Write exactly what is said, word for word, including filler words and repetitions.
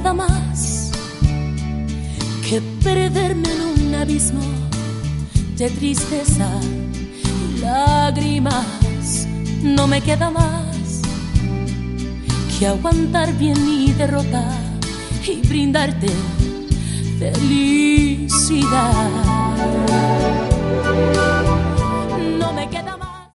queda más que perderme en un abismo de tristeza y lágrimas. No me queda más que aguantar bien mi derrota y brindarte felicidad.